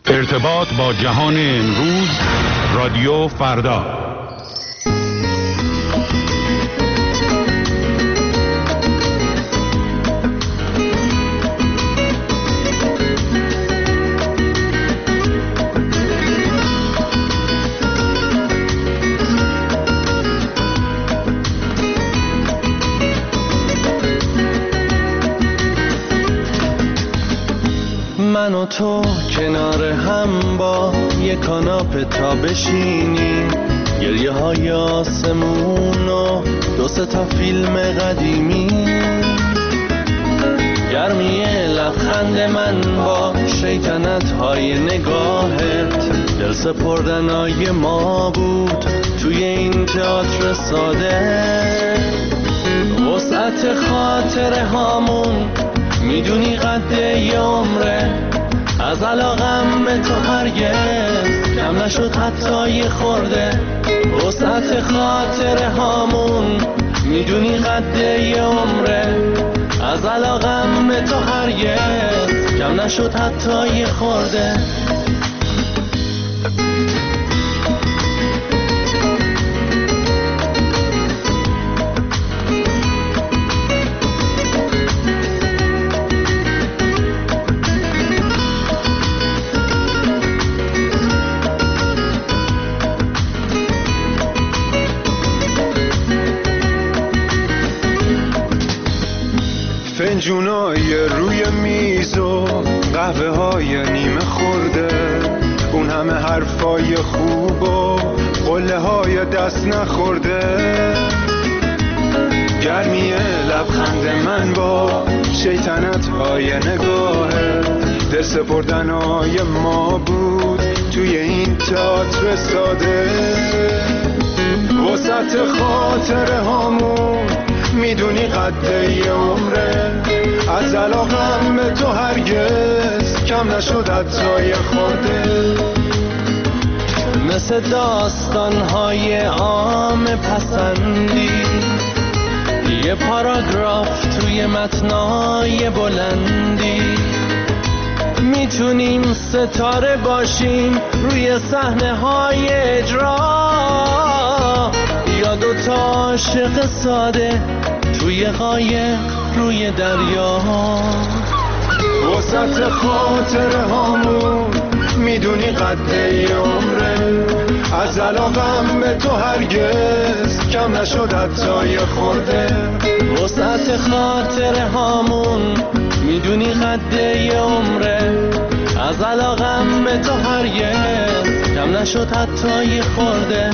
ارتباط با جهان امروز، رادیو فردا. من و تو کنار هم با یه کاناپه تا بشینیم، گریه های آسمون و 2-3 تا فیلم قدیمی، گرمی لبخند من با شیطنت های نگاهت، دل سپردنای ما بود توی این تئاتر ساده. وسعت خاطره هامون میدونی قد یه عمره، از علاقم به تو هرگز کم نشد حتی یه خورده. وسعت خاطره هامون میدونی قد یه عمره، از علاقم به تو هرگز کم نشد حتی یه خورده. فنجونای روی میز و قهوه های نیمه خورده، اون همه حرفای خوب و قله های دست نخورده، گرمی لبخند من با شیطنت های نگاهه، دل سپردنای ما بود توی این تئاتر ساده. وسط خاطره هامون میدونی قد یه عمره، از علاقم به تو هرگز کم نشد حتی یه خورده. مثل داستان‌های عام پسندی، یه پاراگراف توی متنای بلندی، میتونیم ستاره باشیم روی صحنه‌های اجرا، یا 2 تا عاشق ساده توی قایق روی دریا. وسط خاطره هامون میدونی قد یه عمره، از علاقم به تو هرگز کم نشد حتی یه خورده. وسط خاطره هامون میدونی قد یه عمره، از علاقم به تو هرگز کم نشد حتی یه خورده.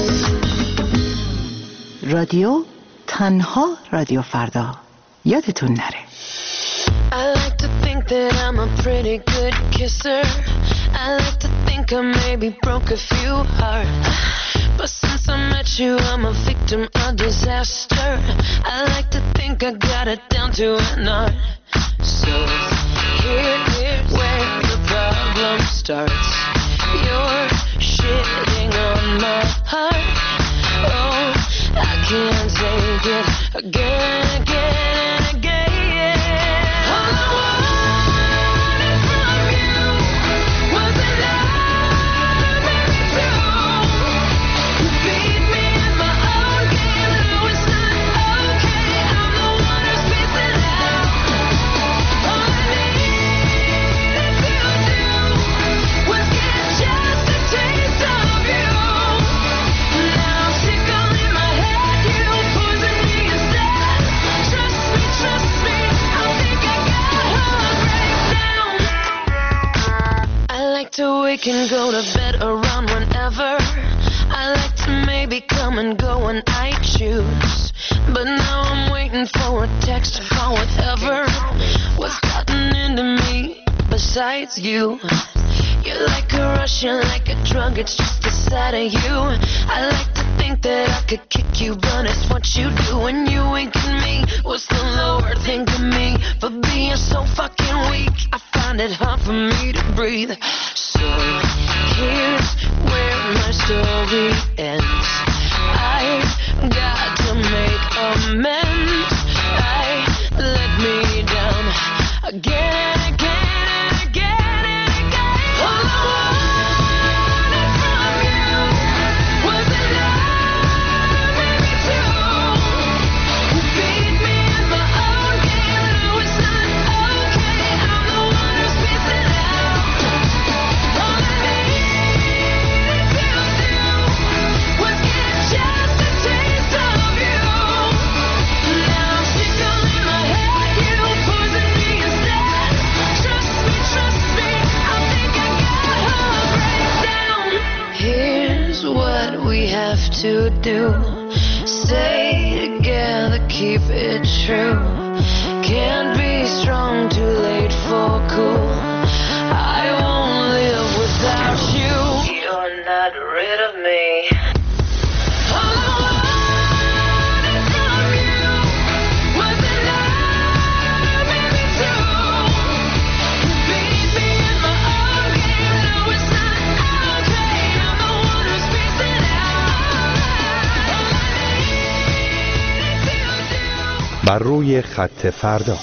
رادیو تنها رادیو فردا، یادتون نره. I like to think that I'm a pretty good kisser. I like to think I maybe broke a few hearts, but since I met you I'm a victim of disaster. I like to think I got it down to an art. So here's where the problem starts. You're shitting on my heart. Oh, I can't take it again and again and again. All I wanted from you was a love made me true. You beat me in my own game, no it's not okay. I'm the one who's missing out. All I needed to do was get just a taste of you. Now I'm sick all in my head, you poison me instead. Trust me, I think I got heart breakdown. I like to wake and go to bed around whenever. I like to maybe come and go when I choose, but now I'm waiting for a text or call, whatever. What's gotten into me besides you? You're like a rush, you're like a drug, it's just the sight of you. I like to think that I could kick you, but it's what you do when you wink at me. What's the Lord think of me for being so fucking weak? I find it hard for me to breathe. So here's where my story ends. I've got to make amends. I let me down again and again and again and again. Oh, to do. Stay together, keep it true. Can't be strong, too late for cool. I won't live without you. You're not rid of me. بر روی خط فردا.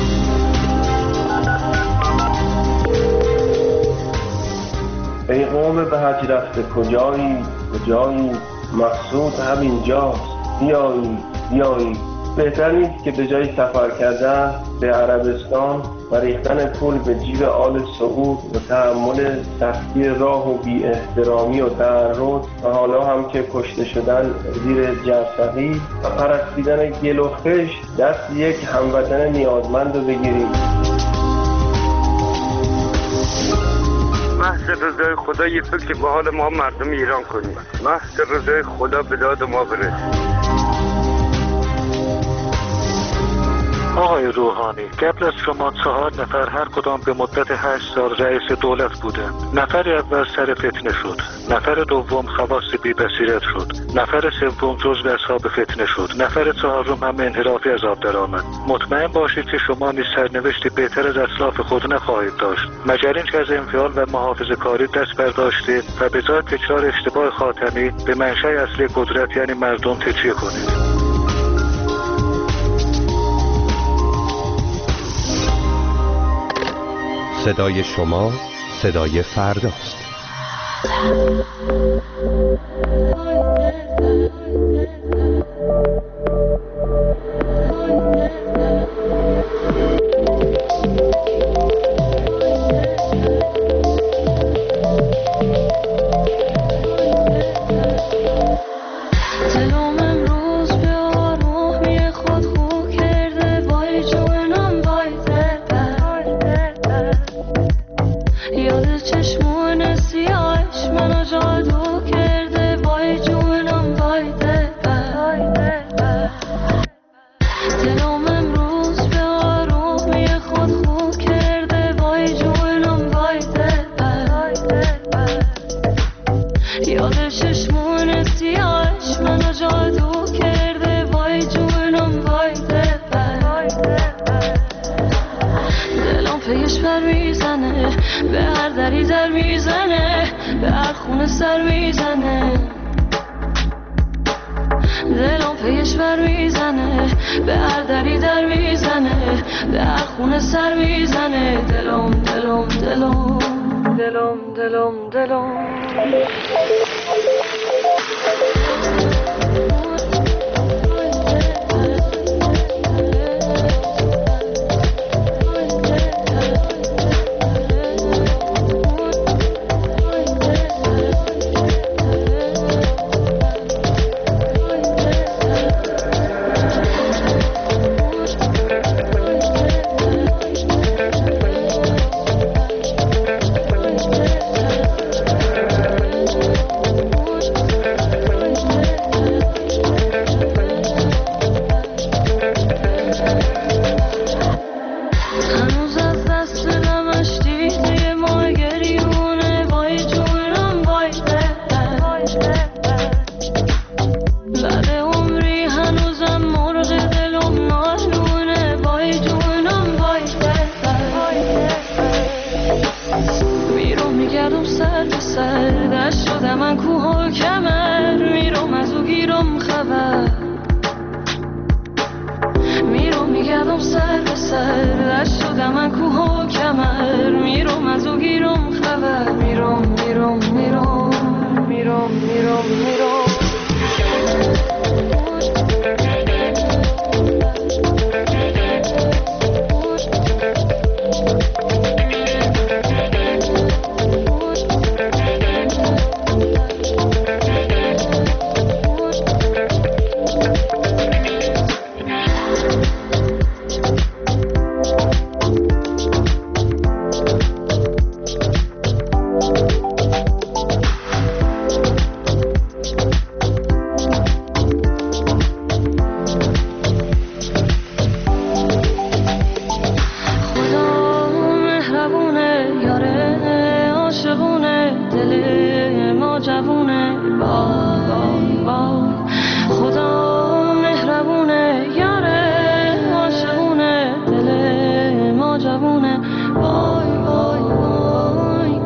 ای قوم به حج رفته کجایی مقصود همینجاست، بیایی بهتر نیست که به جای سفر کردن به عربستان و ریختن پول به جیب آل سعود و تحمل سختی راه و بی احترامی و تعرض و حالا هم که کشته شدن زیر جرثقیل و پرستیدن گل و خشت دست یک هموطن نیازمند رو بگیریم. محض رضای خدا یه فکر به حال ما مردم ایران کنیم. محض رضای خدا به داد ما برسید. آقای روحانی، قبل از شما 4 نفر هر کدام به مدت 8 سال رئیس دولت بودند. نفر اول سر فتنه شد، نفر دوم خواص بی بصیرت شد، نفر سوم جزو اصحاب فتنه شد، نفر چهارم هم انحرافی از آب درآمد. مطمئن باشید که شما نیز سرنوشتی بهتر از اسلاف خود نخواهید داشت، مگر اینکه از انفعال و محافظه‌کاری دست برداشتید و به جای تکرار اشتباه خاتمی به منشأ اصلی قدرت یعنی مردم تکیه کنید. صدای شما صدای فرداست. ما جوونه، وای وای وای خدا مهربونه، یاره عاشقونه، دل ما جوونه، وای وای وای.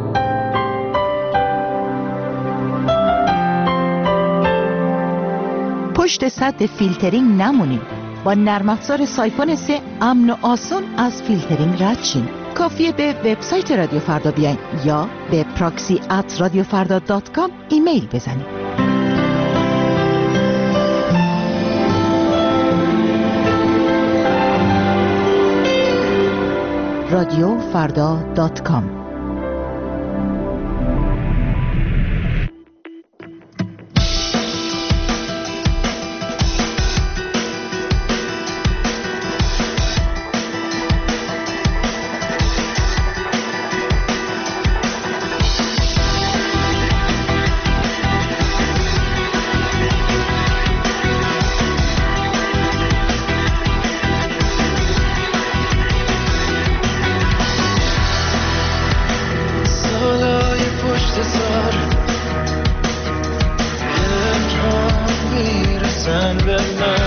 پشت سد فیلترینگ نمونید. با نرم افزار سایفون 3 امن و آسان از فیلترینگ رد شین. کافیه به وبسایت رادیو فردا بیاین یا به proxy@radiofarda.com ایمیل بزنید. radiofarda.com. میرسن به من.